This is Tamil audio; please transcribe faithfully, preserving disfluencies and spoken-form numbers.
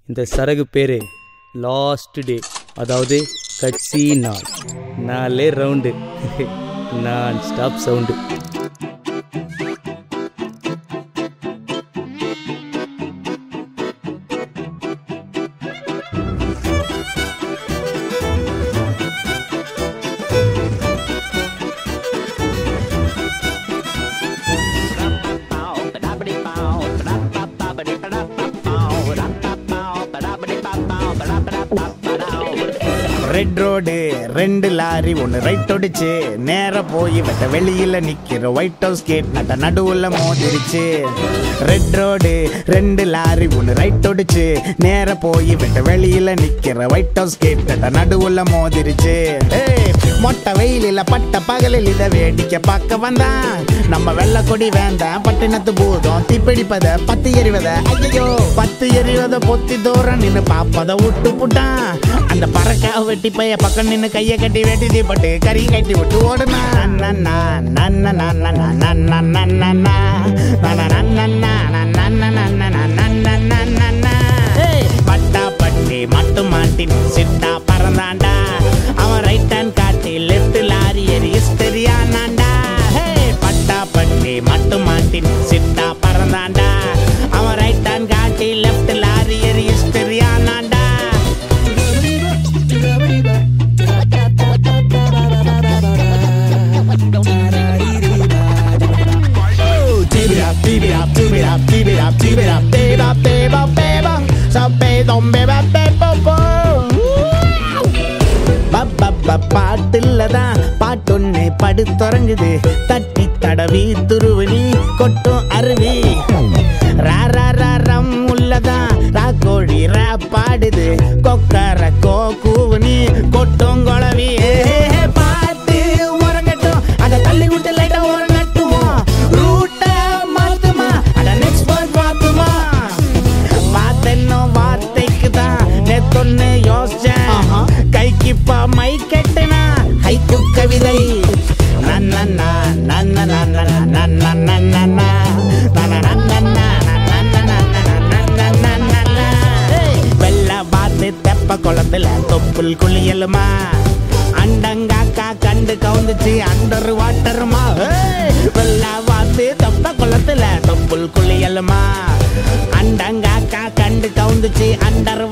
இந்த சரகு பேர் லாஸ்ட் டே, அதாவது கட்சி நாள். நாலே ரவுண்டு, நான் ஸ்டாப் சவுண்டு. ரெட் ரோடு ரெண்டு லாரி ஒன்று ரைட் ஒடிச்சு நேர போய் வெட்ட வெளியில நிக்கிற ஒயிட் ஹவுஸ் கேட் நட்ட நடுவுல மோதிருச்சு. ரெட் ரோடு ரெண்டு லாரி ஒன்று ரைட் ஒடிச்சு நேர போய் வெட்ட வெளியில நிக்கிற ஒயிட் ஹவுஸ் கேட் நட்ட நடுவுல மோதிருச்சு. மொட்டை வெயிலில் பட்ட பகலில் இதை வேடிக்கை பார்க்க வந்தான் நம்ம வெள்ளை கொடி வேண்டாம் பட்டினத்து பூதம் தீப்பிடிப்பத பத்து எறிவத ஐயோ பத்து எறிவத பொத்தி தூரம் நின்று பாப்பத விட்டு புட்டான். அந்த பறக்க வெட்டி பைய பக்கம் நின்று கையை கட்டி வெட்டி தீப்பட்டு கறி கட்டி விட்டு ஓடுனா. பட்டா பட்டி மட்டு மாட்டின் சிட்டா பறந்தாண்டா. அவன் ரைட் ஹேண்ட் காட்டி லெஃப்ட் லாரி எரி தெரியானாண்டா. பட்டா பட்டி மட்டு மாட்டின் சிட்டா பறந்தாண்டா. அவன் ரைட் ஹேண்ட் காட்டி லெஃப்ட் லாரி எரி தெரியானாண்டா. Keep it up, keep it up, keep it up, keep it up, keep it up, baby, baby, baby, so baby, baby, baby, baby. பாட்டுலதான் பாட்டொன்னு படுத்துறங்குது தட்டி தடவி துருவனி கொட்டும் அருவி. ராரம் உள்ளதான் ராக்கோழி ரேப் பாடுது கொக்கர கோ கூவனி கொட்டும் குழவி. பாட்டு உறங்கட்டும் அதை தள்ளி விட்டு லைட்டா ஒரு நட்டுவோம் ரூட்ட மாத்துமா அட நெக்ஸ்ட் பாயிண்ட் பாத்துமா. பார்த்தென்னும் வார்த்தைக்கு தான் நேத்தொன்னு யோசிச்சேன் கைக்குப்பா மை கெட்டனா ஹைக்கு கவிதை. வெள்ள பார்த்து தெப்ப குளத்துல தொப்புள் குளியலுமா அண்டங்காக்கா கண்டு கவுந்துச்சு அண்டர் வாட்டருமா. வெள்ள பார்த்து தெப்ப குளத்துல தொப்புள் குளியலுமா அண்டங்காக்கா கண்டு கவுந்துச்சு அண்டர்